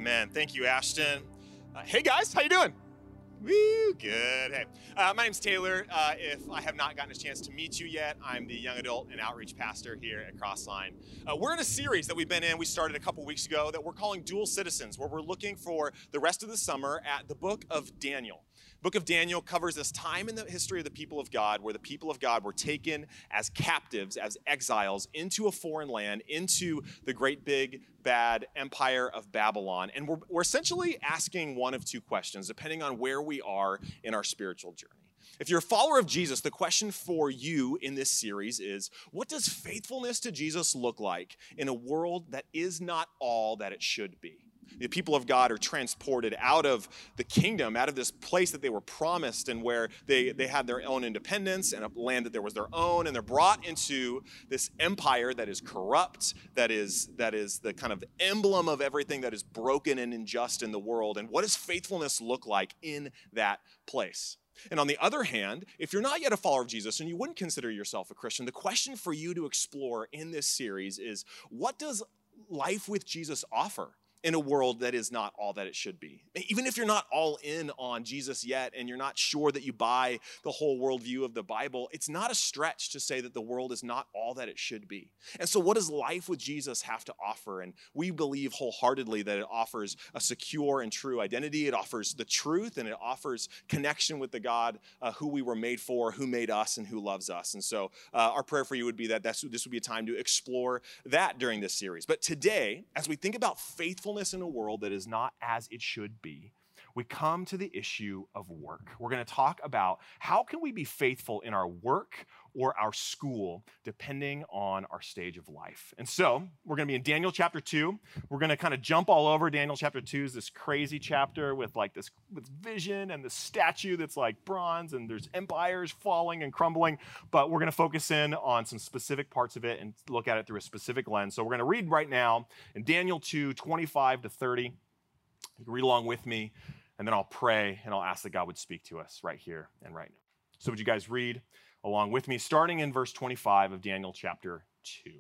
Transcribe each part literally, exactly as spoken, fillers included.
Amen. Thank you, Ashton. Uh, hey, guys. How you doing? Woo, good. Hey, uh, my name's Taylor. Uh, if I have not gotten a chance to meet you yet, I'm the young adult and outreach pastor here at Crossline. Uh, we're in a series that we've been in. We started a couple weeks ago that we're calling Dual Citizens, where we're looking for the rest of the summer at the book of Daniel. The book of Daniel covers this time in the history of the people of God where the people of God were taken as captives, as exiles into a foreign land, into the great big bad empire of Babylon. And we're, we're essentially asking one of two questions, depending on where we are in our spiritual journey. If you're a follower of Jesus, the question for you in this series is, what does faithfulness to Jesus look like in a world that is not all that it should be? The people of God are transported out of the kingdom, out of this place that they were promised and where they, they had their own independence and a land that there was their own, and they're brought into this empire that is corrupt, that is, that is the kind of emblem of everything that is broken and unjust in the world. And what does faithfulness look like in that place? And on the other hand, if you're not yet a follower of Jesus and you wouldn't consider yourself a Christian, the question for you to explore in this series is, what does life with Jesus offer in a world that is not all that it should be? Even if you're not all in on Jesus yet and you're not sure that you buy the whole worldview of the Bible, it's not a stretch to say that the world is not all that it should be. And so what does life with Jesus have to offer? And we believe wholeheartedly that it offers a secure and true identity. It offers the truth, and it offers connection with the God uh, who we were made for, who made us, and who loves us. And so uh, our prayer for you would be that that's, this would be a time to explore that during this series. But today, as we think about faithfulness in a world that is not as it should be, we come to the issue of work. We're going to talk about how can we be faithful in our work or our school, depending on our stage of life. And so we're going to be in Daniel chapter two. We're going to kind of jump all over. Daniel chapter two is this crazy chapter with like this with vision and the statue that's like bronze, and there's empires falling and crumbling. But we're going to focus in on some specific parts of it and look at it through a specific lens. So we're going to read right now in Daniel two, twenty-five to thirty. You can read along with me, and then I'll pray and I'll ask that God would speak to us right here and right now. So would you guys read along with me, starting in verse twenty-five of Daniel chapter two.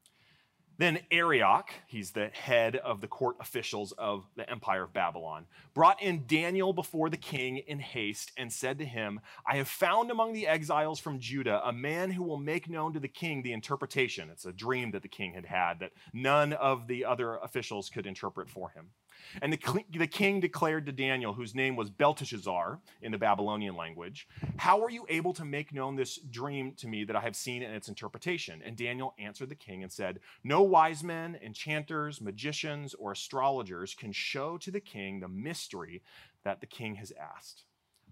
Then Arioch, he's the head of the court officials of the empire of Babylon, brought in Daniel before the king in haste and said to him, I have found among the exiles from Judah a man who will make known to the king the interpretation. It's a dream that the king had had that none of the other officials could interpret for him. And the, the king declared to Daniel, whose name was Belteshazzar in the Babylonian language, how are you able to make known this dream to me that I have seen in its interpretation? And Daniel answered the king and said, no wise men, enchanters, magicians, or astrologers can show to the king the mystery that the king has asked.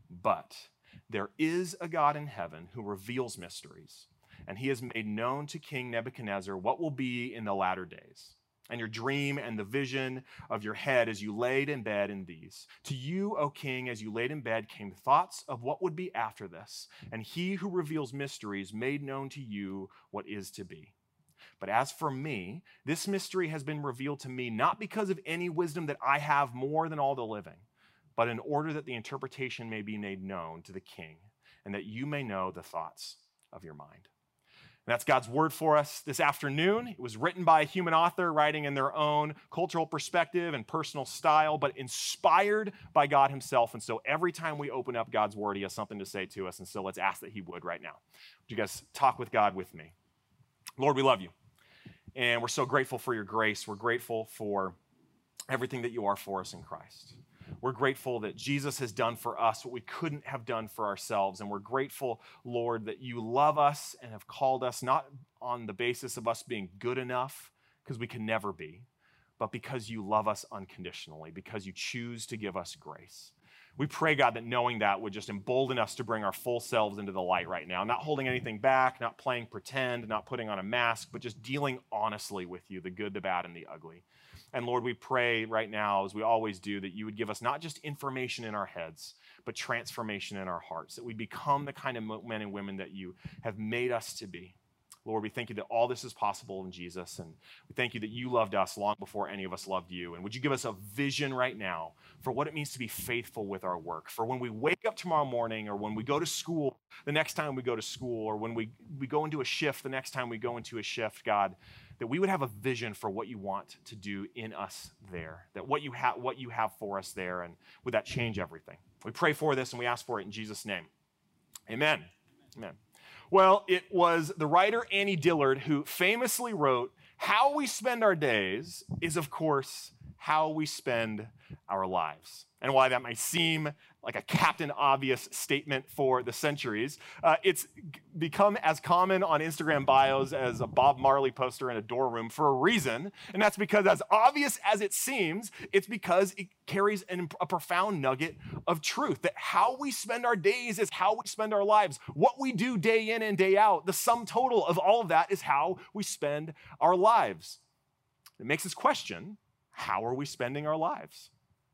But there is a God in heaven who reveals mysteries, and he has made known to King Nebuchadnezzar what will be in the latter days. And your dream and the vision of your head as you laid in bed in these. To you, O king, as you laid in bed came thoughts of what would be after this, and he who reveals mysteries made known to you what is to be. But as for me, this mystery has been revealed to me not because of any wisdom that I have more than all the living, but in order that the interpretation may be made known to the king, and that you may know the thoughts of your mind. And that's God's word for us this afternoon. It was written by a human author writing in their own cultural perspective and personal style, but inspired by God himself. And so every time we open up God's word, he has something to say to us. And so let's ask that he would right now. Would you guys talk with God with me? Lord, we love you. And we're so grateful for your grace. We're grateful for everything that you are for us in Christ. We're grateful that Jesus has done for us what we couldn't have done for ourselves. And we're grateful, Lord, that you love us and have called us not on the basis of us being good enough, because we can never be, but because you love us unconditionally, because you choose to give us grace. We pray, God, that knowing that would just embolden us to bring our full selves into the light right now, not holding anything back, not playing pretend, not putting on a mask, but just dealing honestly with you, the good, the bad, and the ugly. And Lord, we pray right now, as we always do, that you would give us not just information in our heads, but transformation in our hearts, that we become the kind of men and women that you have made us to be. Lord, we thank you that all this is possible in Jesus, and we thank you that you loved us long before any of us loved you. And would you give us a vision right now for what it means to be faithful with our work, for when we wake up tomorrow morning, or when we go to school the next time we go to school, or when we, we go into a shift the next time we go into a shift, God, that we would have a vision for what you want to do in us there, that what you have what you have for us there, and would that change everything? We pray for this and we ask for it in Jesus' name. Amen. Amen. Well, it was the writer Annie Dillard who famously wrote, "How we spend our days is, of course, how we spend our lives." And while that might seem like a Captain Obvious statement for the centuries, uh, it's become as common on Instagram bios as a Bob Marley poster in a dorm room for a reason. And that's because, as obvious as it seems, it's because it carries an, a profound nugget of truth, that how we spend our days is how we spend our lives. What we do day in and day out, the sum total of all of that is how we spend our lives. It makes us question, how are we spending our lives?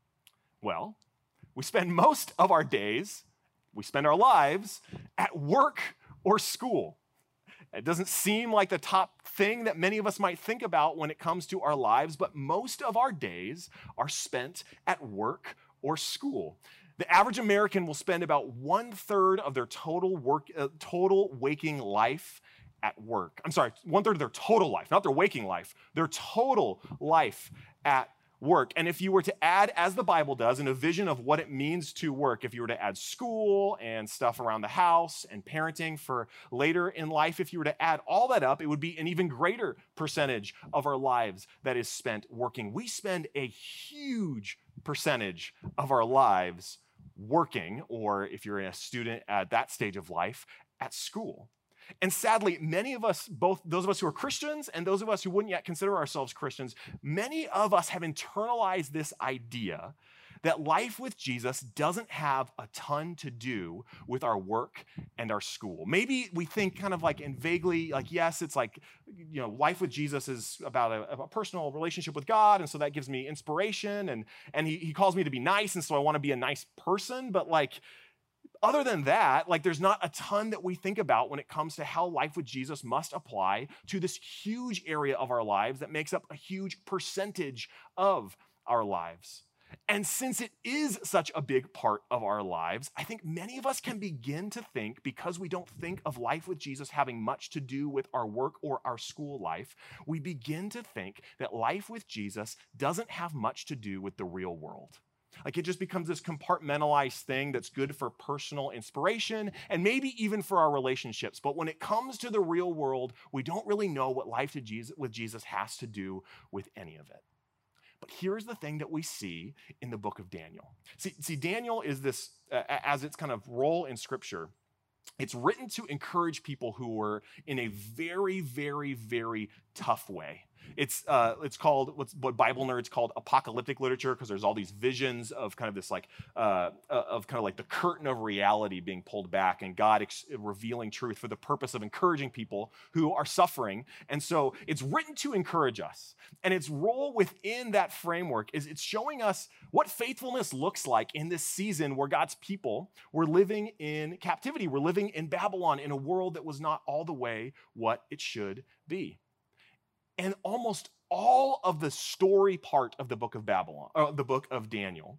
Well, we spend most of our days, we spend our lives at work or school. It doesn't seem like the top thing that many of us might think about when it comes to our lives, but most of our days are spent at work or school. The average American will spend about one third of their total work, uh, total waking life at work. I'm sorry, one third of their total life, not their waking life, their total life at work. And if you were to add, as the Bible does, in a vision of what it means to work, if you were to add school and stuff around the house and parenting for later in life, if you were to add all that up, it would be an even greater percentage of our lives that is spent working. We spend a huge percentage of our lives working, or if you're a student at that stage of life, at school. And sadly, many of us, both those of us who are Christians and those of us who wouldn't yet consider ourselves Christians, many of us have internalized this idea that life with Jesus doesn't have a ton to do with our work and our school. Maybe we think kind of like in vaguely, like, yes, it's like, you know, life with Jesus is about a, a personal relationship with God, and so that gives me inspiration, and, and he, he calls me to be nice, and so I want to be a nice person, but like, other than that, like there's not a ton that we think about when it comes to how life with Jesus must apply to this huge area of our lives that makes up a huge percentage of our lives. And since it is such a big part of our lives, I think many of us can begin to think, because we don't think of life with Jesus having much to do with our work or our school life, we begin to think that life with Jesus doesn't have much to do with the real world. Like it just becomes this compartmentalized thing that's good for personal inspiration and maybe even for our relationships. But when it comes to the real world, we don't really know what life to Jesus, with Jesus has to do with any of it. But here's the thing that we see in the book of Daniel. See, see Daniel is this, uh, as its kind of role in Scripture, it's written to encourage people who were in a very, very, very tough way. It's uh, it's called what's what Bible nerds called apocalyptic literature, because there's all these visions of kind of this like uh, of kind of like the curtain of reality being pulled back, and God ex- revealing truth for the purpose of encouraging people who are suffering. And so it's written to encourage us, and its role within that framework is it's showing us what faithfulness looks like in this season where God's people were living in captivity, we're living in Babylon, in a world that was not all the way what it should be. And almost all of the story part of the book of Babylon, or the book of Daniel,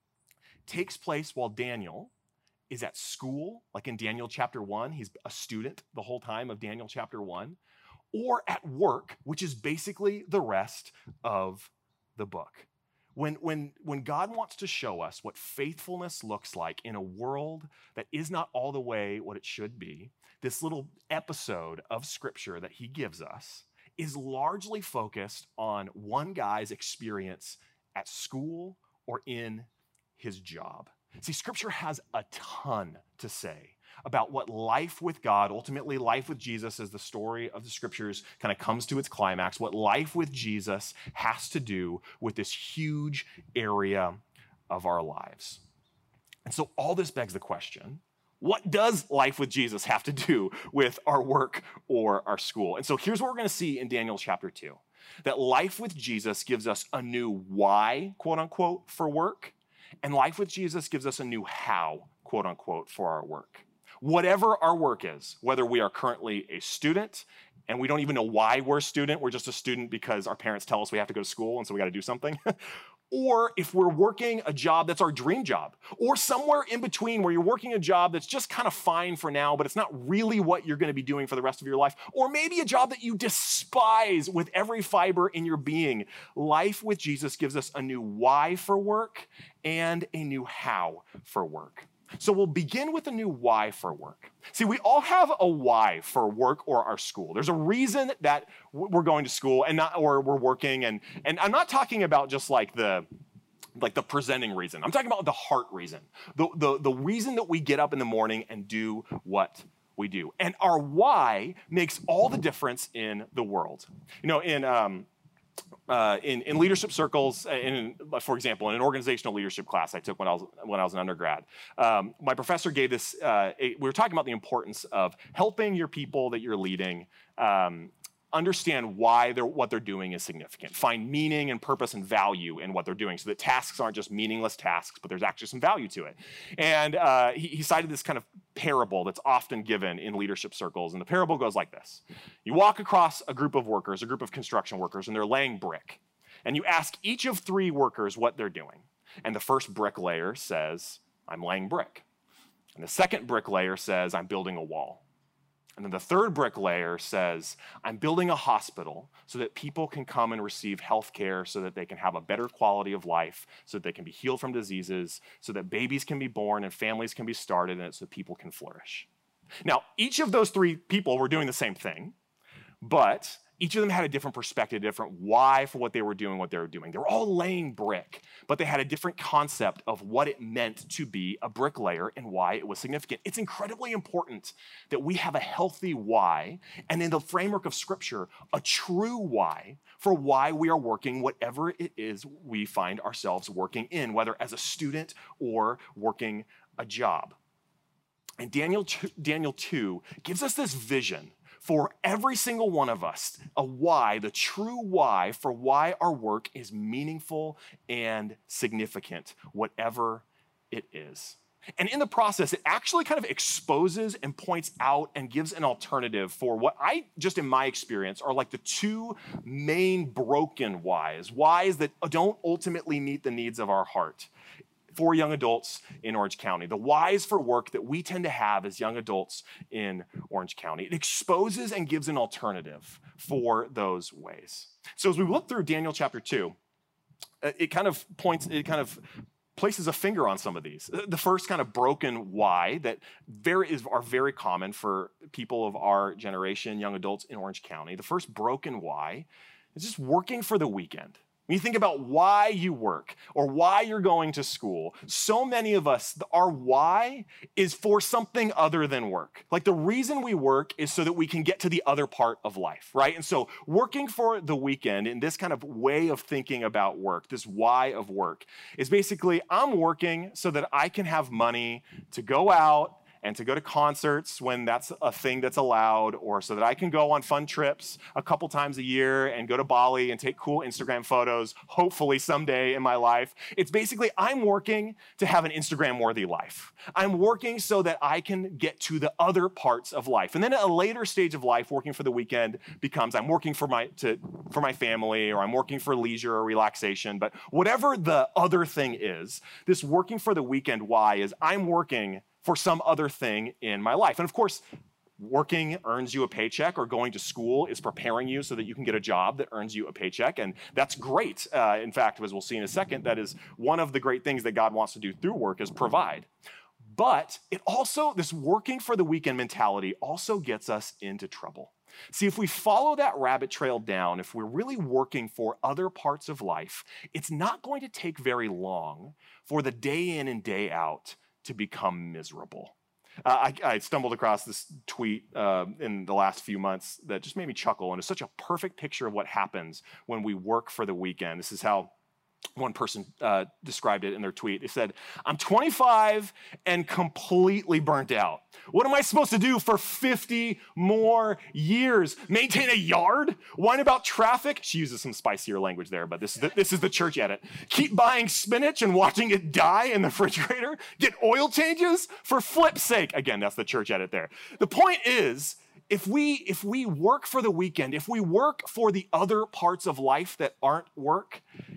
takes place while Daniel is at school, like in Daniel chapter one, he's a student the whole time of Daniel chapter one, or at work, which is basically the rest of the book. When, when, when God wants to show us what faithfulness looks like in a world that is not all the way what it should be, this little episode of Scripture that he gives us is largely focused on one guy's experience at school or in his job. See, Scripture has a ton to say about what life with God, ultimately life with Jesus, as the story of the Scriptures kind of comes to its climax, what life with Jesus has to do with this huge area of our lives. And so all this begs the question, what does life with Jesus have to do with our work or our school? And so here's what we're going to see in Daniel chapter two, that life with Jesus gives us a new why, quote unquote, for work, and life with Jesus gives us a new how, quote unquote, for our work. Whatever our work is, whether we are currently a student and we don't even know why we're a student, we're just a student because our parents tell us we have to go to school and so we got to do something, or if we're working a job that's our dream job, or somewhere in between where you're working a job that's just kind of fine for now, but it's not really what you're going to be doing for the rest of your life, or maybe a job that you despise with every fiber in your being. Life with Jesus gives us a new why for work and a new how for work. So we'll begin with a new why for work. See, we all have a why for work or our school. There's a reason that we're going to school and not, or we're working. And, and I'm not talking about just like the, like the presenting reason. I'm talking about the heart reason, the, the, the reason that we get up in the morning and do what we do. And our why makes all the difference in the world. You know, in, um, Uh, in, in leadership circles, in, for example, in an organizational leadership class I took when I was when I was an undergrad, um, my professor gave this. Uh, a, we were talking about the importance of helping your people that you're leading um, understand why they're what they're doing is significant, find meaning and purpose and value in what they're doing, so that tasks aren't just meaningless tasks, but there's actually some value to it. And uh, he, he cited this kind of parable that's often given in leadership circles, and the parable goes like this. You walk across a group of workers, a group of construction workers, and they're laying brick. And you ask each of three workers what they're doing. And the first bricklayer says, I'm laying brick. And the second bricklayer says, I'm building a wall. And then the third bricklayer says, I'm building a hospital so that people can come and receive health care, so that they can have a better quality of life, so that they can be healed from diseases, so that babies can be born and families can be started, and so people can flourish. Now, each of those three people were doing the same thing, but each of them had a different perspective, a different why for what they were doing, what they were doing. They were all laying brick, but they had a different concept of what it meant to be a bricklayer and why it was significant. It's incredibly important that we have a healthy why, and in the framework of Scripture, a true why for why we are working whatever it is we find ourselves working in, whether as a student or working a job. And Daniel, Daniel two gives us this vision for every single one of us, a why, the true why for why our work is meaningful and significant, whatever it is. And in the process, it actually kind of exposes and points out and gives an alternative for what I, just in my experience, are like the two main broken whys, whys that don't ultimately meet the needs of our heart for young adults in Orange County, the whys for work that we tend to have as young adults in Orange County. It exposes and gives an alternative for those ways. So as we look through Daniel chapter two, it kind of points, it kind of places a finger on some of these. The first kind of broken why that very is, are very common for people of our generation, young adults in Orange County. The first broken why is just working for the weekend. When you think about why you work or why you're going to school, so many of us, our why is for something other than work. Like the reason we work is so that we can get to the other part of life, right? And so working for the weekend in this kind of way of thinking about work, this why of work, is basically I'm working so that I can have money to go out and to go to concerts when that's a thing that's allowed, or so that I can go on fun trips a couple times a year and go to Bali and take cool Instagram photos, hopefully someday in my life. It's basically, I'm working to have an Instagram-worthy life. I'm working so that I can get to the other parts of life. And then at a later stage of life, working for the weekend becomes I'm working for my, to, for my family, or I'm working for leisure or relaxation. But whatever the other thing is, this working for the weekend why is I'm working for some other thing in my life. And of course, working earns you a paycheck, or going to school is preparing you so that you can get a job that earns you a paycheck. And that's great. Uh, in fact, as we'll see in a second, that is one of the great things that God wants to do through work is provide. But it also, this working for the weekend mentality also gets us into trouble. See, if we follow that rabbit trail down, if we're really working for other parts of life, it's not going to take very long for the day in and day out to become miserable. Uh, I, I stumbled across this tweet uh, in the last few months that just made me chuckle, and it's such a perfect picture of what happens when we work for the weekend. This is how one person uh, described it in their tweet. They said, I'm twenty-five and completely burnt out. What am I supposed to do for fifty more years? Maintain a yard? Whine about traffic? She uses some spicier language there, but this is the, this is the church edit. Keep buying spinach and watching it die in the refrigerator? Get oil changes? For flip's sake. Again, that's the church edit there. The point is, if we, if we work for the weekend, if we work for the other parts of life that aren't work,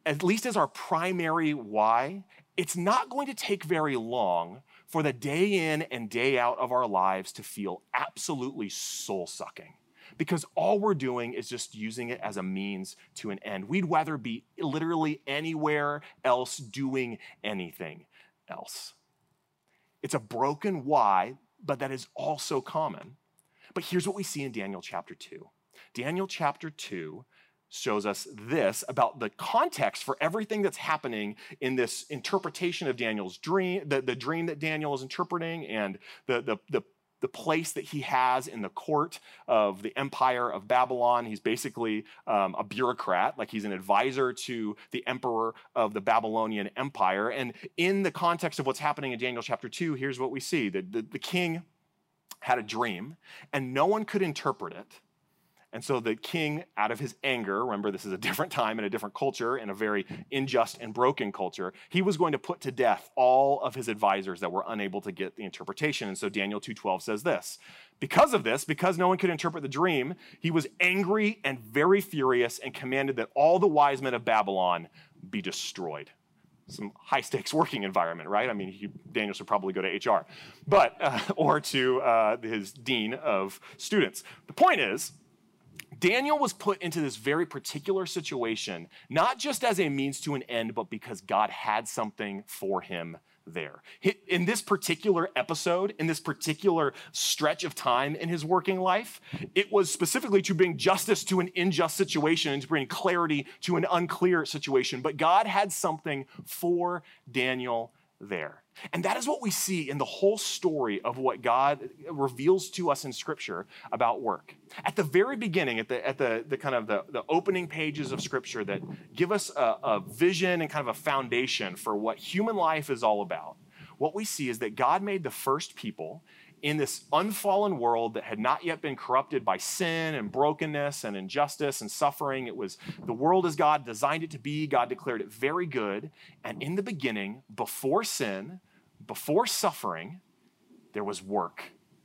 at least as our primary why, it's not going to take very long for the day in and day out of our lives to feel absolutely soul-sucking. Because all we're doing is just using it as a means to an end. We'd rather be literally anywhere else doing anything else. It's a broken why, but that is also common. But here's what we see in Daniel chapter two. Daniel chapter two shows us this about the context for everything that's happening in this interpretation of Daniel's dream, the, the dream that Daniel is interpreting, and the, the, the, the place that he has in the court of the empire of Babylon. He's basically um, a bureaucrat, like he's an advisor to the emperor of the Babylonian Empire. And in the context of what's happening in Daniel chapter two, here's what we see. The, the, the king had a dream, and no one could interpret it. And so the king, out of his anger, remember this is a different time and a different culture and a very unjust and broken culture, he was going to put to death all of his advisors that were unable to get the interpretation. And so Daniel two twelve says this, because of this, because no one could interpret the dream, he was angry and very furious and commanded that all the wise men of Babylon be destroyed. Some high stakes working environment, right? I mean, he, Daniel should probably go to H R, but, uh, or to uh, his dean of students. The point is, Daniel was put into this very particular situation, not just as a means to an end, but because God had something for him there. In this particular episode, in this particular stretch of time in his working life, it was specifically to bring justice to an unjust situation and to bring clarity to an unclear situation. But God had something for Daniel there. And that is what we see in the whole story of what God reveals to us in Scripture about work. At the very beginning, at the at the, the kind of the, the opening pages of Scripture that give us a, a vision and kind of a foundation for what human life is all about, what we see is that God made the first people in this unfallen world that had not yet been corrupted by sin and brokenness and injustice and suffering. It was the world as God designed it to be. God declared it very good. And in the beginning, before sin, before suffering, there was work.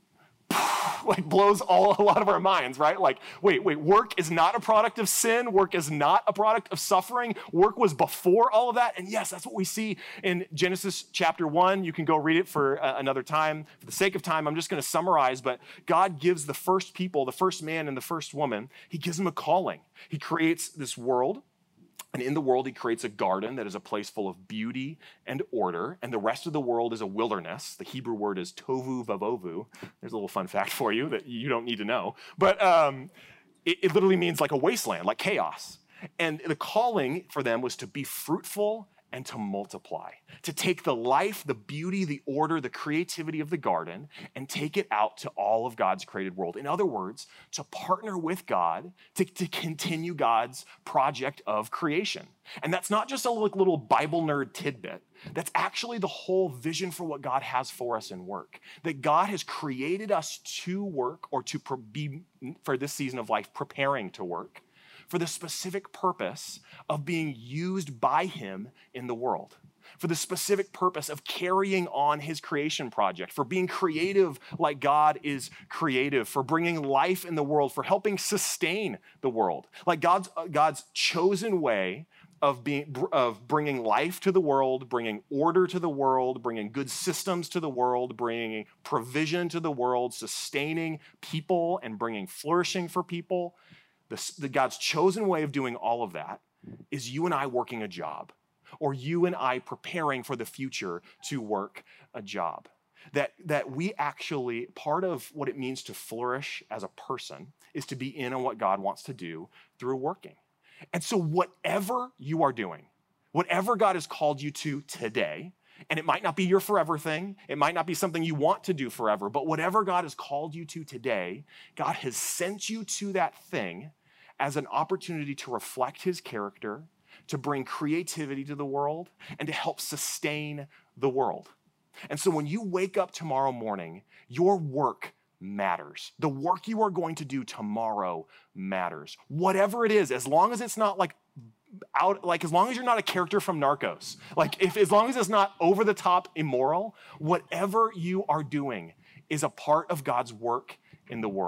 Like blows all a lot of our minds, right? Like, wait, wait, work is not a product of sin. Work is not a product of suffering. Work was before all of that. And yes, that's what we see in Genesis chapter one. You can go read it for uh, another time. For the sake of time, I'm just going to summarize, but God gives the first people, the first man and the first woman, he gives them a calling. He creates this world. And in the world, he creates a garden that is a place full of beauty and order. And the rest of the world is a wilderness. The Hebrew word is tohu vavohu. There's a little fun fact for you that you don't need to know. But um, it, it literally means like a wasteland, like chaos. And the calling for them was to be fruitful and to multiply, to take the life, the beauty, the order, the creativity of the garden and take it out to all of God's created world. In other words, to partner with God to, to continue God's project of creation. And that's not just a little Bible nerd tidbit. That's actually the whole vision for what God has for us in work. That God has created us to work or to be, for this season of life, preparing to work, for the specific purpose of being used by him in the world, for the specific purpose of carrying on his creation project, for being creative like God is creative, for bringing life in the world, for helping sustain the world. Like God's, uh, God's chosen way of being of bringing life to the world, bringing order to the world, bringing good systems to the world, bringing provision to the world, sustaining people and bringing flourishing for people. The, the God's chosen way of doing all of that is you and I working a job, or you and I preparing for the future to work a job. That, that we actually, part of what it means to flourish as a person is to be in on what God wants to do through working. And so whatever you are doing, whatever God has called you to today, and it might not be your forever thing. It might not be something you want to do forever, but whatever God has called you to today, God has sent you to that thing as an opportunity to reflect his character, to bring creativity to the world, and to help sustain the world. And so when you wake up tomorrow morning, your work matters. The work you are going to do tomorrow matters. Whatever it is, as long as it's not like out, like as long as you're not a character from Narcos, like if as long as it's not over the top immoral, whatever you are doing is a part of God's work in the world.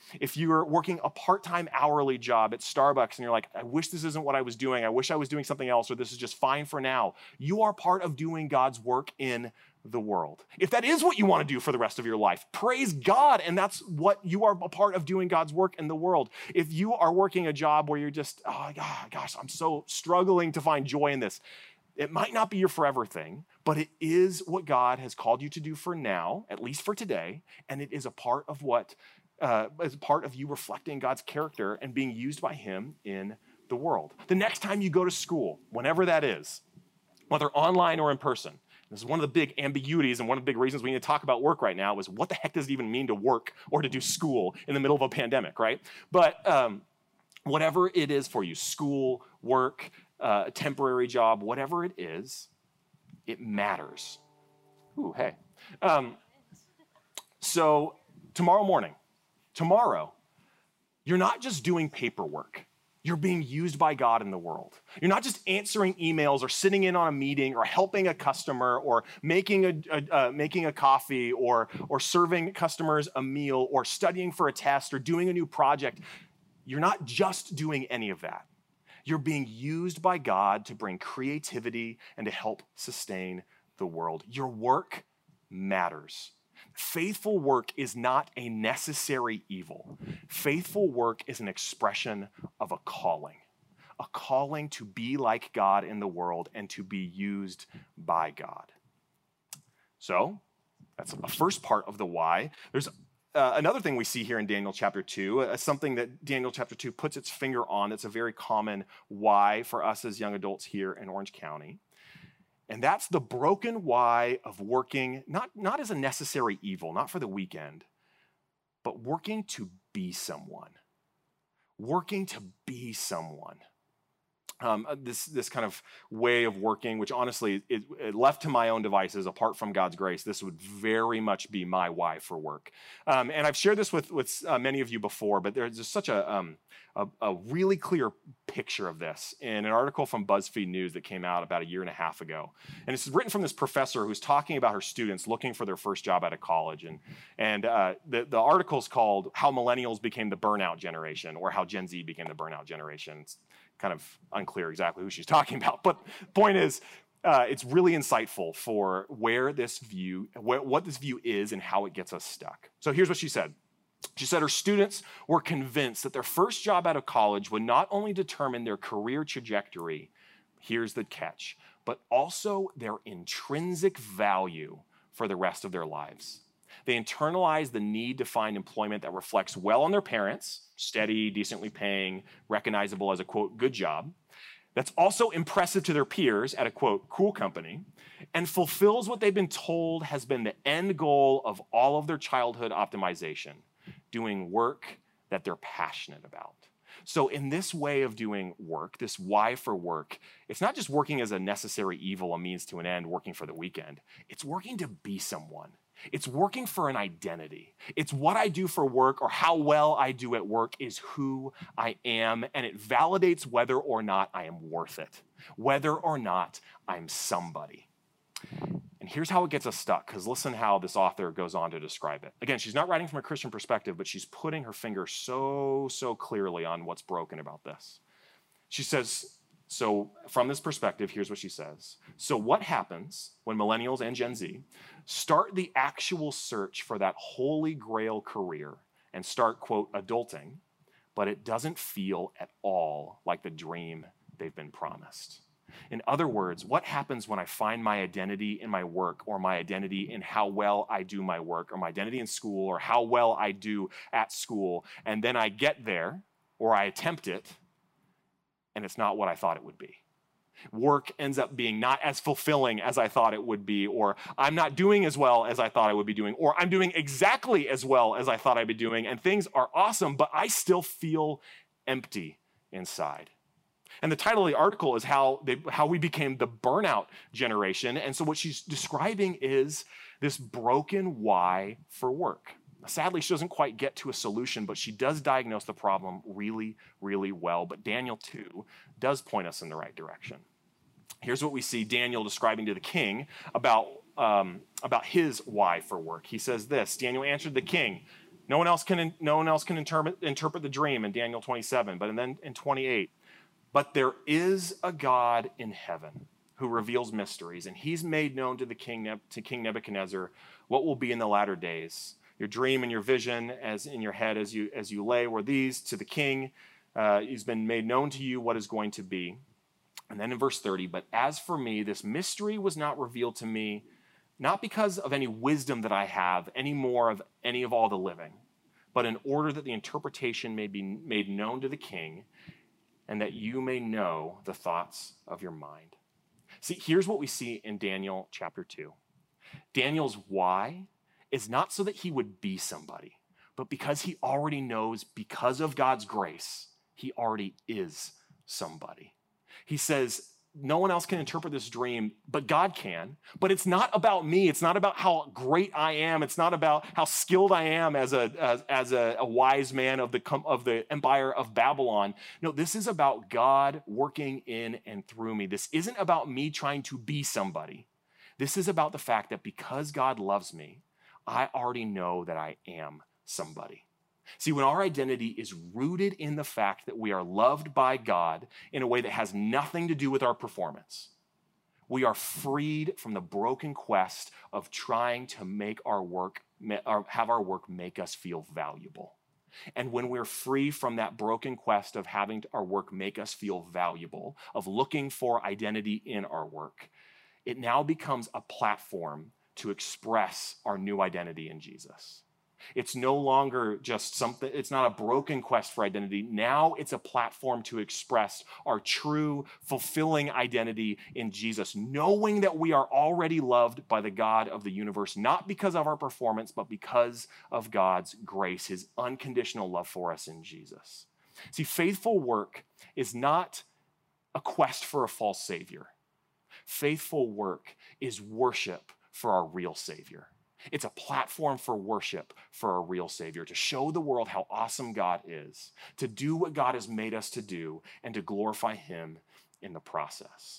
if you're working a part-time hourly job at Starbucks and you're like, I wish this isn't what I was doing, I wish I was doing something else, or this is just fine for now, you are part of doing God's work in the world. If that is what you want to do for the rest of your life, praise God, and that's what you are a part of doing God's work in the world. If you are working a job where you're just, oh gosh, I'm so struggling to find joy in this, it might not be your forever thing, but it is what God has called you to do for now, at least for today, and it is a part of what, uh, is a part of you reflecting God's character and being used by him in the world. The next time you go to school, whenever that is, whether online or in person, this is one of the big ambiguities and one of the big reasons we need to talk about work right now is what the heck does it even mean to work or to do school in the middle of a pandemic, right? But um, whatever it is for you, school, work, Uh, a temporary job, whatever it is, it matters. Ooh, hey. Um, so tomorrow morning, tomorrow, you're not just doing paperwork. You're being used by God in the world. You're not just answering emails or sitting in on a meeting or helping a customer or making a, a uh, making a coffee or, or serving customers a meal or studying for a test or doing a new project. You're not just doing any of that. You're being used by God to bring creativity and to help sustain the world. Your work matters. Faithful work is not a necessary evil. Faithful work is an expression of a calling, a calling to be like God in the world and to be used by God. So that's a first part of the why. There's Uh, another thing we see here in Daniel chapter two, uh, something that Daniel chapter two puts its finger on that's a very common why for us as young adults here in Orange County. And that's the broken why of working, not, not as a necessary evil, not for the weekend, but working to be someone. Working to be someone. Um, this this kind of way of working, which honestly, it, it left to my own devices, apart from God's grace, this would very much be my why for work. Um, and I've shared this with, with uh, many of you before, but there's just such a, um, a, a really clear picture of this in an article from BuzzFeed News that came out about a year and a half ago. And it's written from this professor who's talking about her students looking for their first job out of college. And, and uh, the, the article's called How Millennials Became the Burnout Generation, or How Gen Z Became the Burnout Generation. It's kind of unclear exactly who she's talking about. But point is, uh, it's really insightful for where this view, wh- what this view is and how it gets us stuck. So here's what she said. She said her students were convinced that their first job out of college would not only determine their career trajectory, here's the catch, but also their intrinsic value for the rest of their lives. They internalize the need to find employment that reflects well on their parents, steady, decently paying, recognizable as a, quote, good job, that's also impressive to their peers at a, quote, cool company, and fulfills what they've been told has been the end goal of all of their childhood optimization, doing work that they're passionate about. So in this way of doing work, this why for work, it's not just working as a necessary evil, a means to an end, working for the weekend. It's working to be someone. It's working for an identity. It's what I do for work or how well I do at work is who I am, and it validates whether or not I am worth it, whether or not I'm somebody. And here's how it gets us stuck, because listen how this author goes on to describe it. Again, she's not writing from a Christian perspective, but she's putting her finger so, so clearly on what's broken about this. She says, so from this perspective, here's what she says. So what happens when millennials and Gen Z start the actual search for that holy grail career and start, quote, adulting, but it doesn't feel at all like the dream they've been promised? In other words, what happens when I find my identity in my work, or my identity in how well I do my work, or my identity in school, or how well I do at school, and then I get there, or I attempt it, and it's not what I thought it would be? Work ends up being not as fulfilling as I thought it would be, or I'm not doing as well as I thought I would be doing, or I'm doing exactly as well as I thought I'd be doing, and things are awesome, but I still feel empty inside. And the title of the article is how, they, how we became the burnout generation. And so what she's describing is this broken why for work. Sadly, she doesn't quite get to a solution, but she does diagnose the problem really, really well. But Daniel two does point us in the right direction. Here's what we see Daniel describing to the king about, um, about his why for work. He says this, Daniel answered the king, No one else can, no one else can interpret, interpret the dream in Daniel twenty-seven, but then in twenty-eight. But there is a God in heaven who reveals mysteries, and he's made known to the king, to King Nebuchadnezzar what will be in the latter days. Your dream and your vision as in your head as you, as you lay were these to the king. Uh, he's been made known to you what is going to be. And then in verse thirty, but as for me, this mystery was not revealed to me, not because of any wisdom that I have, any more of any of all the living, but in order that the interpretation may be made known to the king, and that you may know the thoughts of your mind. See, here's what we see in Daniel chapter two. Daniel's why is not so that he would be somebody, but because he already knows, because of God's grace, he already is somebody. He says, no one else can interpret this dream, but God can. But it's not about me. It's not about how great I am. It's not about how skilled I am as a, as, as a, a wise man of the, of the empire of Babylon. No, this is about God working in and through me. This isn't about me trying to be somebody. This is about the fact that because God loves me, I already know that I am somebody. See, when our identity is rooted in the fact that we are loved by God in a way that has nothing to do with our performance, we are freed from the broken quest of trying to make our work, or have our work make us feel valuable. And when we're free from that broken quest of having our work make us feel valuable, of looking for identity in our work, it now becomes a platform to express our new identity in Jesus. It's no longer just something, it's not a broken quest for identity. Now it's a platform to express our true, fulfilling identity in Jesus, knowing that we are already loved by the God of the universe, not because of our performance, but because of God's grace, his unconditional love for us in Jesus. See, faithful work is not a quest for a false savior. Faithful work is worship for our real Savior. It's a platform for worship for a real Savior, to show the world how awesome God is, to do what God has made us to do, and to glorify him in the process.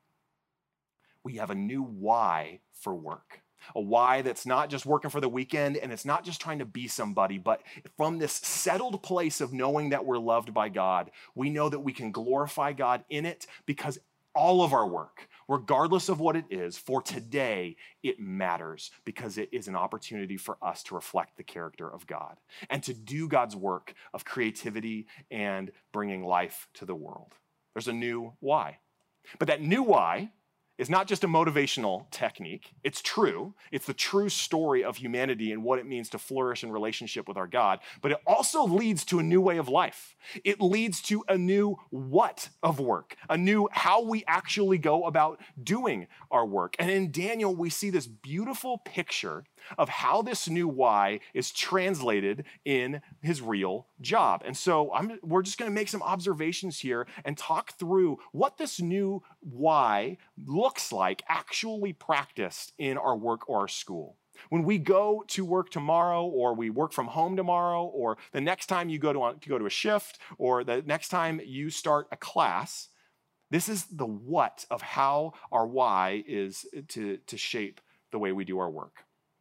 We have a new why for work. A why that's not just working for the weekend, and it's not just trying to be somebody, but from this settled place of knowing that we're loved by God, we know that we can glorify God in it because all of our work, regardless of what it is, for today, it matters because it is an opportunity for us to reflect the character of God and to do God's work of creativity and bringing life to the world. There's a new why. But that new why is not just a motivational technique. It's true. It's the true story of humanity and what it means to flourish in relationship with our God. But it also leads to a new way of life. It leads to a new what of work, a new how we actually go about doing our work. And in Daniel, we see this beautiful picture of how this new why is translated in his real job. And so I'm, we're just going to make some observations here and talk through what this new why looks like actually practiced in our work or our school. When we go to work tomorrow, or we work from home tomorrow, or the next time you go to, to go to a shift, or the next time you start a class, this is the what of how our why is to, to shape the way we do our work.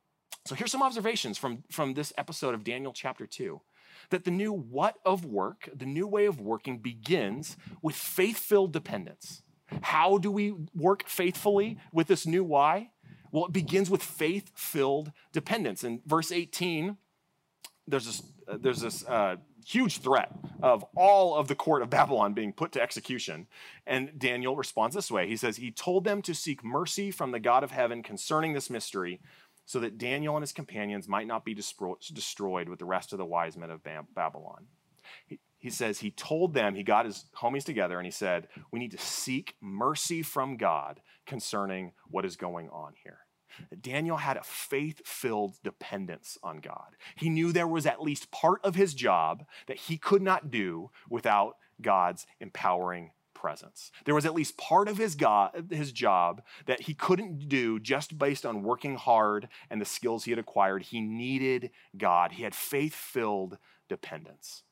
So here's some observations from, from this episode of Daniel chapter two. That the new what of work, the new way of working, begins with faith-filled dependence. How do we work faithfully with this new why? Well, it begins with faith-filled dependence. In verse eighteen, there's this, uh, there's this uh, huge threat of all of the court of Babylon being put to execution. And Daniel responds this way. He says, he told them to seek mercy from the God of heaven concerning this mystery, so that Daniel and his companions might not be destroyed with the rest of the wise men of Babylon. He, he says he told them, he got his homies together, and he said, we need to seek mercy from God concerning what is going on here. Daniel had a faith-filled dependence on God. He knew there was at least part of his job that he could not do without God's empowering presence. There was at least part of his God, his job that he couldn't do just based on working hard and the skills he had acquired. He needed God. He had faith-filled dependence.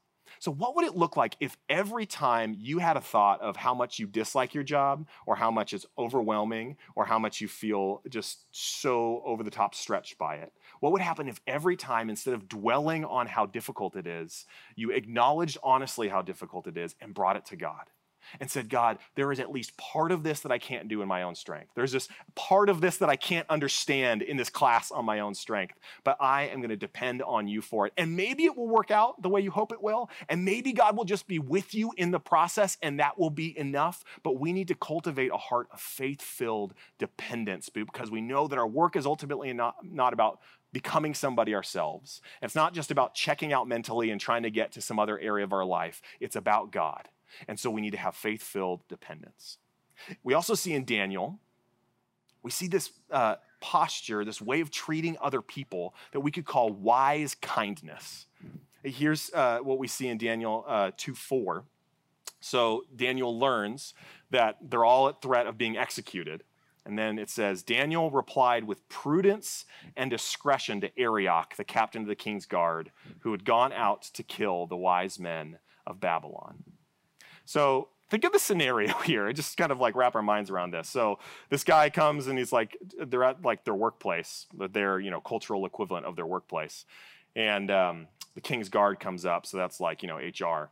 So what would it look like if every time you had a thought of how much you dislike your job or how much it's overwhelming or how much you feel just so over the top stretched by it? What would happen if every time, instead of dwelling on how difficult it is, you acknowledged honestly how difficult it is and brought it to God? And said, God, there is at least part of this that I can't do in my own strength. There's this part of this that I can't understand in this class on my own strength, but I am going to depend on you for it. And maybe it will work out the way you hope it will, and maybe God will just be with you in the process, and that will be enough. But we need to cultivate a heart of faith-filled dependence because we know that our work is ultimately not, not about becoming somebody ourselves. It's not just about checking out mentally and trying to get to some other area of our life. It's about God. And so we need to have faith-filled dependence. We also see in Daniel, we see this uh, posture, this way of treating other people that we could call wise kindness. Here's uh, what we see in Daniel uh, two four. So Daniel learns that they're all at threat of being executed. And then it says, Daniel replied with prudence and discretion to Arioch, the captain of the king's guard, who had gone out to kill the wise men of Babylon. So think of the scenario here. I just kind of like wrap our minds around this. So this guy comes and he's like, they're at like their workplace, their, you know, cultural equivalent of their workplace. And um, the king's guard comes up. So that's like, you know, H R.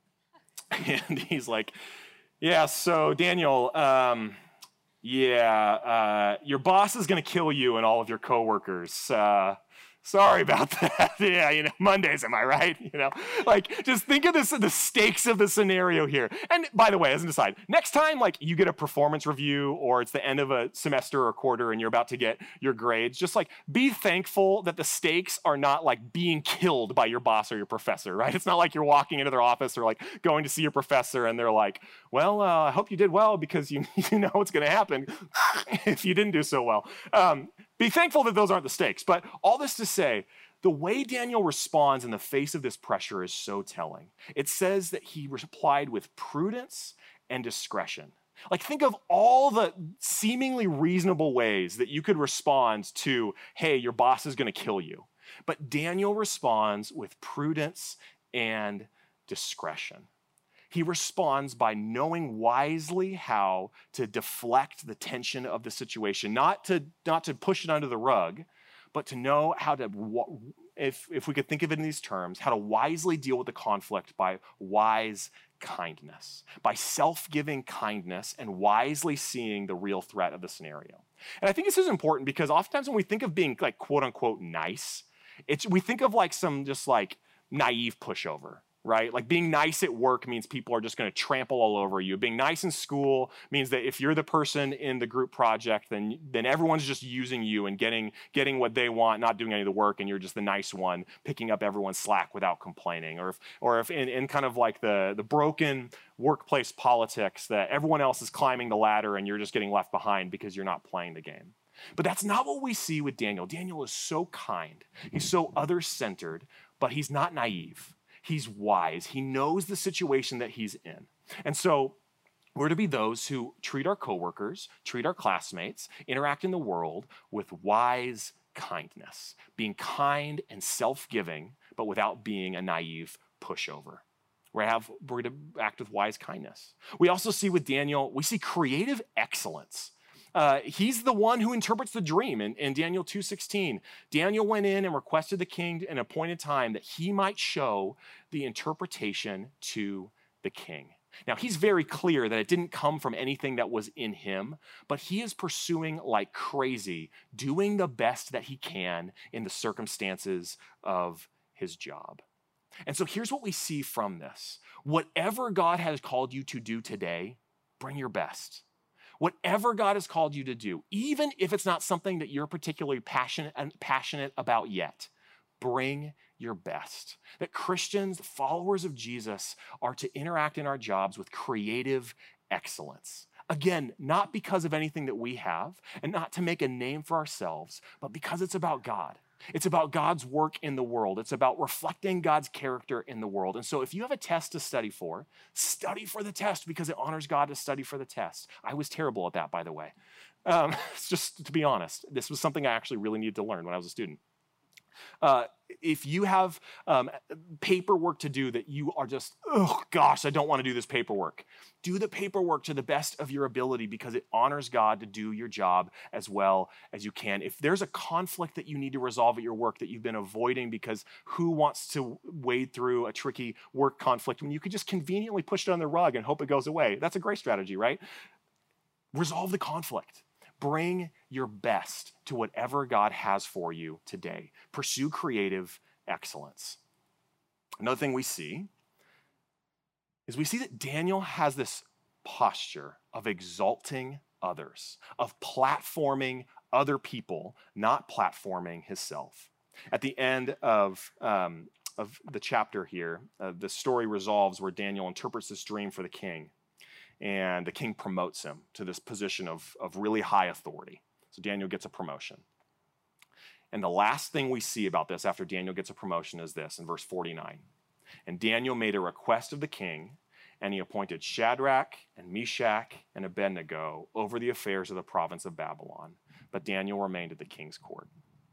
And he's like, yeah, so Daniel, um, yeah, uh, your boss is going to kill you and all of your coworkers. Uh, Sorry about that. Yeah, you know, Mondays, am I right? You know, like just think of this, the stakes of the scenario here. And by the way, as an aside, next time like you get a performance review or it's the end of a semester or quarter and you're about to get your grades, just like be thankful that the stakes are not like being killed by your boss or your professor, right? It's not like you're walking into their office or like going to see your professor and they're like, well, uh, I hope you did well because you, you know what's going to happen if you didn't do so well. Um, Be thankful that those aren't the stakes. But all this to say, the way Daniel responds in the face of this pressure is so telling. It says that he replied with prudence and discretion. Like think of all the seemingly reasonable ways that you could respond to, hey, your boss is going to kill you. But Daniel responds with prudence and discretion. He responds by knowing wisely how to deflect the tension of the situation, not to, not to push it under the rug, but to know how to, if, if we could think of it in these terms, how to wisely deal with the conflict by wise kindness, by self-giving kindness and wisely seeing the real threat of the scenario. And I think this is important because oftentimes when we think of being like quote unquote nice, it's, we think of like some just like naive pushover. Right? Like being nice at work means people are just going to trample all over you. Being nice in school means that if you're the person in the group project, then, then everyone's just using you and getting, getting what they want, not doing any of the work, and you're just the nice one, picking up everyone's slack without complaining. Or if, or if in, in kind of like the, the broken workplace politics that everyone else is climbing the ladder and you're just getting left behind because you're not playing the game. But that's not what we see with Daniel. Daniel is so kind. He's so other-centered, but he's not naive. He's wise. He knows the situation that he's in. And so we're to be those who treat our coworkers, treat our classmates, interact in the world with wise kindness, being kind and self-giving, but without being a naive pushover. We're to, have, we're to act with wise kindness. We also see with Daniel, we see creative excellence. Uh, he's the one who interprets the dream in, in Daniel two sixteen. Daniel went in and requested the king an appointed time that he might show the interpretation to the king. Now, he's very clear that it didn't come from anything that was in him, but he is pursuing like crazy, doing the best that he can in the circumstances of his job. And so here's what we see from this. Whatever God has called you to do today, bring your best. Whatever God has called you to do, even if it's not something that you're particularly passionate, passionate about yet, bring your best. That Christians, followers of Jesus, are to interact in our jobs with creative excellence. Again, not because of anything that we have and not to make a name for ourselves, but because it's about God. It's about God's work in the world. It's about reflecting God's character in the world. And so if you have a test to study for, study for the test because it honors God to study for the test. I was terrible at that, by the way. Um, just to be honest, this was something I actually really needed to learn when I was a student. Uh, if you have um, paperwork to do that you are just, oh gosh, I don't want to do this paperwork, do the paperwork to the best of your ability because it honors God to do your job as well as you can. If there's a conflict that you need to resolve at your work that you've been avoiding because who wants to wade through a tricky work conflict when you could just conveniently push it on the rug and hope it goes away? That's a great strategy, right? Resolve the conflict. Bring your best to whatever God has for you today. Pursue creative excellence. Another thing we see is we see that Daniel has this posture of exalting others, of platforming other people, not platforming himself. At the end of, um, of the chapter here, uh, the story resolves where Daniel interprets this dream for the king. And the king promotes him to this position of, of really high authority. So Daniel gets a promotion. And the last thing we see about this after Daniel gets a promotion is this in verse forty-nine. And Daniel made a request of the king, and he appointed Shadrach and Meshach and Abednego over the affairs of the province of Babylon. But Daniel remained at the king's court.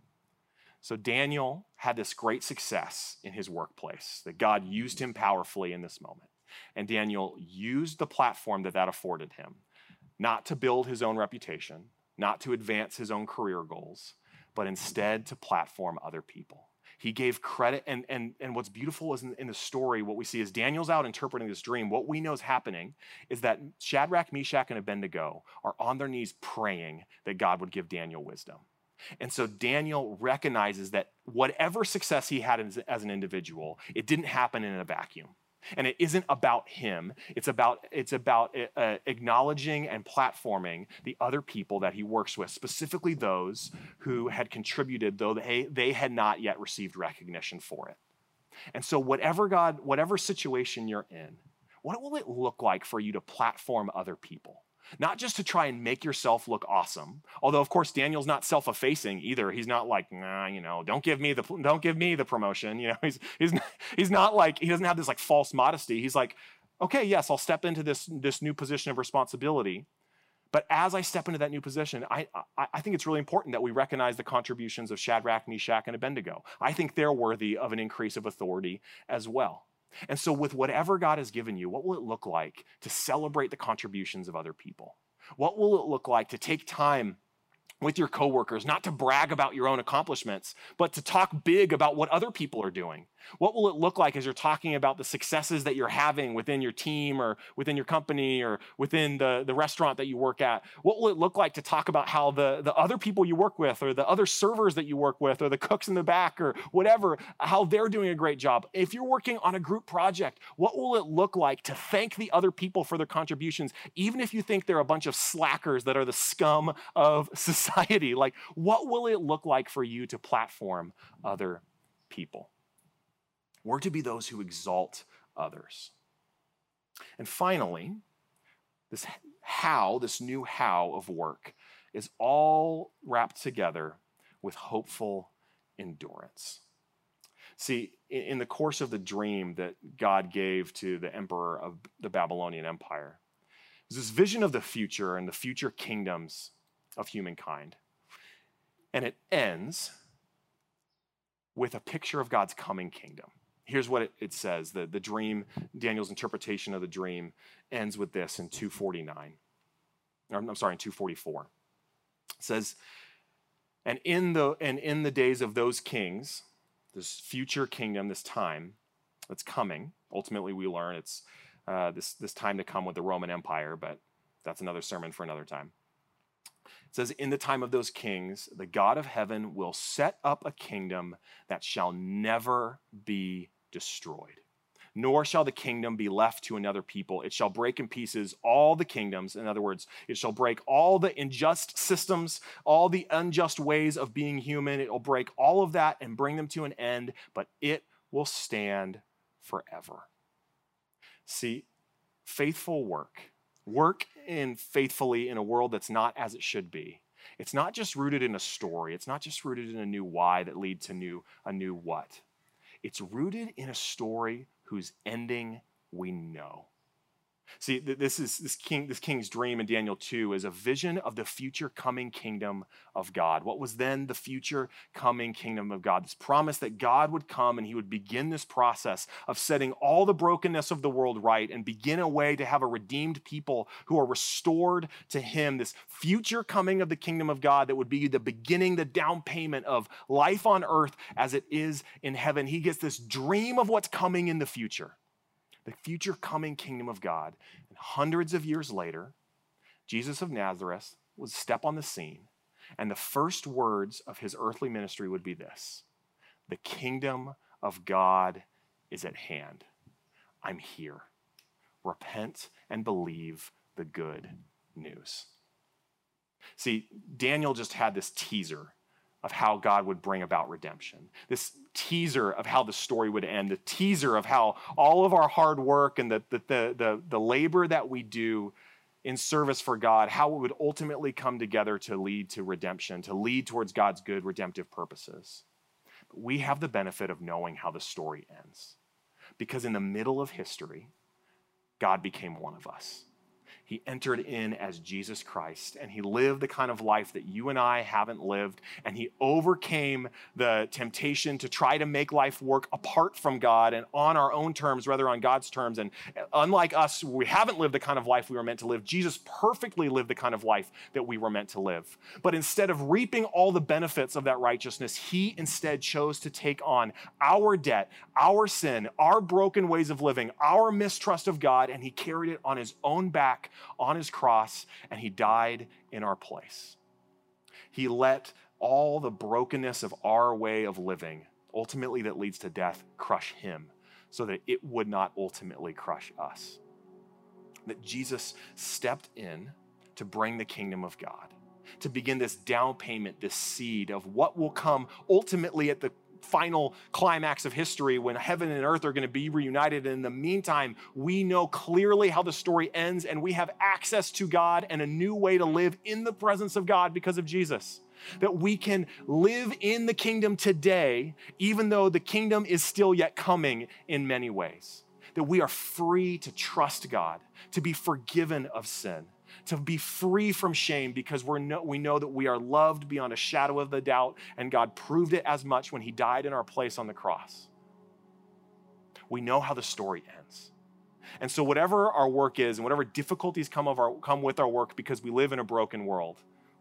So Daniel had this great success in his workplace, that God used him powerfully in this moment. And Daniel used the platform that that afforded him, not to build his own reputation, not to advance his own career goals, but instead to platform other people. He gave credit, and, and, and what's beautiful is in, in the story, what we see is Daniel's out interpreting this dream. What we know is happening is that Shadrach, Meshach, and Abednego are on their knees praying that God would give Daniel wisdom. And so Daniel recognizes that whatever success he had as, as an individual, it didn't happen in a vacuum. And it isn't about him. It's about, it's about uh, acknowledging and platforming the other people that he works with, specifically those who had contributed, though they, they had not yet received recognition for it. And so whatever God, whatever situation you're in, what will it look like for you to platform other people? Not just to try and make yourself look awesome. Although, of course, Daniel's not self-effacing either. He's not like, nah, you know, don't give me the don't give me the promotion. You know, he's he's not, he's not like, he doesn't have this like false modesty. He's like, okay, yes, I'll step into this this new position of responsibility. But as I step into that new position, I, I I think it's really important that we recognize the contributions of Shadrach, Meshach, and Abednego. I think they're worthy of an increase of authority as well. And so with whatever God has given you, what will it look like to celebrate the contributions of other people? What will it look like to take time with your coworkers, not to brag about your own accomplishments, but to talk big about what other people are doing? What will it look like as you're talking about the successes that you're having within your team or within your company or within the, the restaurant that you work at? What will it look like to talk about how the, the other people you work with or the other servers that you work with or the cooks in the back or whatever, how they're doing a great job? If you're working on a group project, what will it look like to thank the other people for their contributions, even if you think they're a bunch of slackers that are the scum of society? Like, what will it look like for you to platform other people? We're to be those who exalt others. And finally, this how, this new how of work is all wrapped together with hopeful endurance. See, in the course of the dream that God gave to the emperor of the Babylonian Empire, there's this vision of the future and the future kingdoms of humankind. And it ends with a picture of God's coming kingdom. Here's what it, it says. The, the dream, Daniel's interpretation of the dream ends with this in two forty-nine. Or, I'm sorry, in two forty-four. It says, and in the and in the days of those kings, this future kingdom, this time that's coming, ultimately we learn it's uh, this, this time to come with the Roman Empire, but that's another sermon for another time. It says, in the time of those kings, the God of heaven will set up a kingdom that shall never be destroyed, nor shall the kingdom be left to another people. It shall break in pieces all the kingdoms. In other words, it shall break all the unjust systems, all the unjust ways of being human. It will break all of that and bring them to an end, but it will stand forever. See, faithful work, work in faithfully in a world that's not as it should be. It's not just rooted in a story. It's not just rooted in a new why that lead to new, a new what. It's rooted in a story whose ending we know. See, this is this king, this king's dream in Daniel two is a vision of the future coming kingdom of God. What was then the future coming kingdom of God? This promise that God would come and he would begin this process of setting all the brokenness of the world right and begin a way to have a redeemed people who are restored to him. This future coming of the kingdom of God that would be the beginning, the down payment of life on earth as it is in heaven. He gets this dream of what's coming in the future. The future coming kingdom of God. And hundreds of years later, Jesus of Nazareth would step on the scene, and the first words of his earthly ministry would be this: the kingdom of God is at hand. I'm here. Repent and believe the good news. See, Daniel just had this teaser of how God would bring about redemption. This teaser of how the story would end, the teaser of how all of our hard work and the, the, the, the, the labor that we do in service for God, how it would ultimately come together to lead to redemption, to lead towards God's good redemptive purposes. But we have the benefit of knowing how the story ends. Because in the middle of history, God became one of us. He entered in as Jesus Christ, and he lived the kind of life that you and I haven't lived, and he overcame the temptation to try to make life work apart from God and on our own terms rather on God's terms. And unlike us, we haven't lived the kind of life we were meant to live. Jesus perfectly lived the kind of life that we were meant to live. But instead of reaping all the benefits of that righteousness, he instead chose to take on our debt, our sin, our broken ways of living, our mistrust of God, and he carried it on his own back on his cross, and he died in our place. He let all the brokenness of our way of living, ultimately that leads to death, crush him so that it would not ultimately crush us. That Jesus stepped in to bring the kingdom of God, to begin this down payment, this seed of what will come ultimately at the final climax of history when heaven and earth are going to be reunited. And in the meantime, we know clearly how the story ends, and we have access to God and a new way to live in the presence of God because of Jesus. That we can live in the kingdom today, even though the kingdom is still yet coming in many ways. That we are free to trust God, to be forgiven of sin, to be free from shame because we're no, we know that we are loved beyond a shadow of a doubt, and God proved it as much when he died in our place on the cross. We know how the story ends. And so whatever our work is and whatever difficulties come, of our, come with our work because we live in a broken world,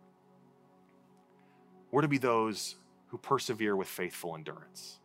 we're to be those who persevere with faithful endurance,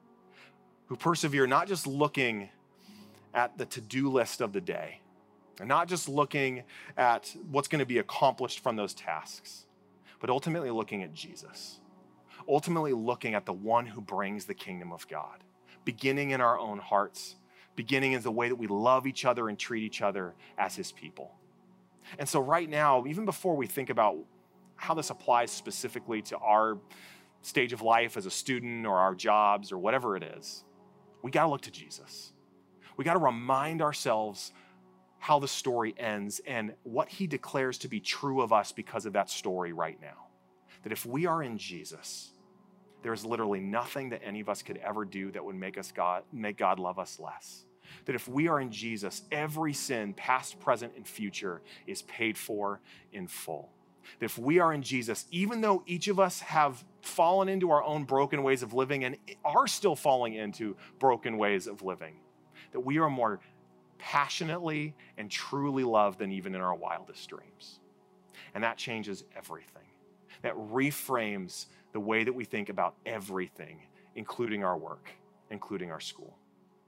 who persevere not just looking at the to-do list of the day, and not just looking at what's going to be accomplished from those tasks, but ultimately looking at Jesus, ultimately looking at the one who brings the kingdom of God, beginning in our own hearts, beginning in the way that we love each other and treat each other as his people. And so right now, even before we think about how this applies specifically to our stage of life as a student or our jobs or whatever it is, we got to look to Jesus. We got to remind ourselves how the story ends and what he declares to be true of us because of that story right now. That if we are in Jesus, there is literally nothing that any of us could ever do that would make us God, make God love us less. That if we are in Jesus, every sin, past, present, and future, is paid for in full. That if we are in Jesus, even though each of us have fallen into our own broken ways of living and are still falling into broken ways of living, that we are more passionately and truly loved than even in our wildest dreams. And that changes everything. That reframes the way that we think about everything, including our work, including our school.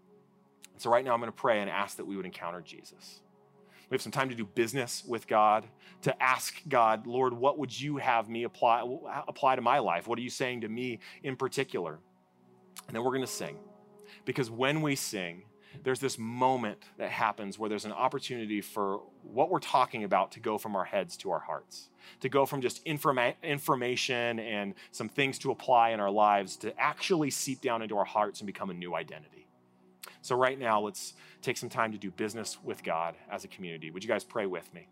And so right now I'm going to pray and ask that we would encounter Jesus. We have some time to do business with God, to ask God, Lord, what would you have me apply, apply to my life? What are you saying to me in particular? And then we're going to sing. Because when we sing, there's this moment that happens where there's an opportunity for what we're talking about to go from our heads to our hearts, to go from just informa- information and some things to apply in our lives to actually seep down into our hearts and become a new identity. So right now, let's take some time to do business with God as a community. Would you guys pray with me?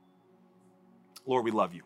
Lord, we love you,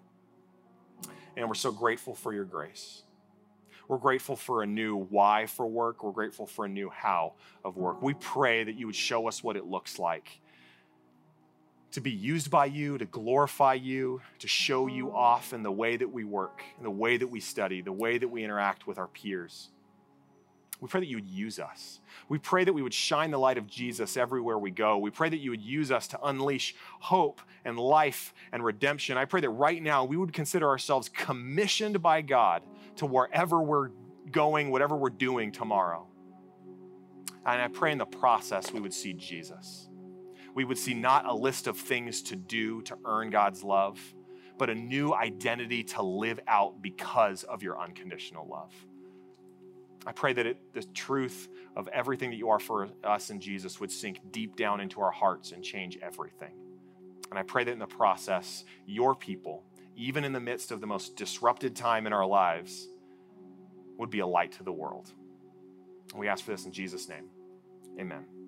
and we're so grateful for your grace. We're grateful for a new why for work. We're grateful for a new how of work. We pray that you would show us what it looks like to be used by you, to glorify you, to show you off in the way that we work, in the way that we study, the way that we interact with our peers. We pray that you would use us. We pray that we would shine the light of Jesus everywhere we go. We pray that you would use us to unleash hope and life and redemption. I pray that right now we would consider ourselves commissioned by God to wherever we're going, whatever we're doing tomorrow. And I pray in the process we would see Jesus. We would see not a list of things to do to earn God's love, but a new identity to live out because of your unconditional love. I pray that it, the truth of everything that you are for us in Jesus would sink deep down into our hearts and change everything. And I pray that in the process, your people, even in the midst of the most disrupted time in our lives, would be a light to the world. We ask for this in Jesus' name. Amen.